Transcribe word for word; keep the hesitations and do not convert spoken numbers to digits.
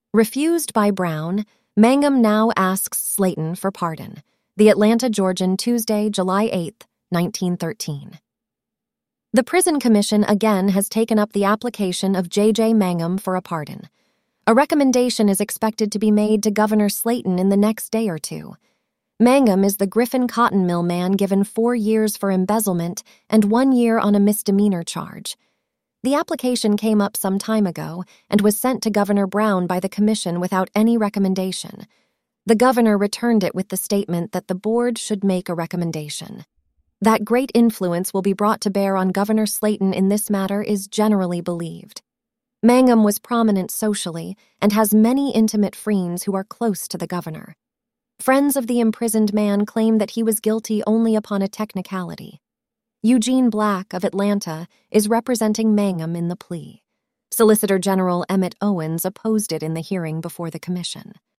Refused by Brown, Mangum now asks Slayton for pardon. The Atlanta Georgian, Tuesday, July eighth, nineteen thirteen. The Prison Commission again has taken up the application of J J Mangum for a pardon. A recommendation is expected to be made to Governor Slayton in the next day or two. Mangum is the Griffin cotton mill man given four years for embezzlement and one year on a misdemeanor charge. The application came up some time ago and was sent to Governor Brown by the commission without any recommendation. The governor returned it with the statement that the board should make a recommendation. That great influence will be brought to bear on Governor Slayton in this matter is generally believed. Mangum was prominent socially and has many intimate friends who are close to the governor. Friends of the imprisoned man claim that he was guilty only upon a technicality. Eugene Black of Atlanta is representing Mangum in the plea. Solicitor General Emmett Owens opposed it in the hearing before the commission.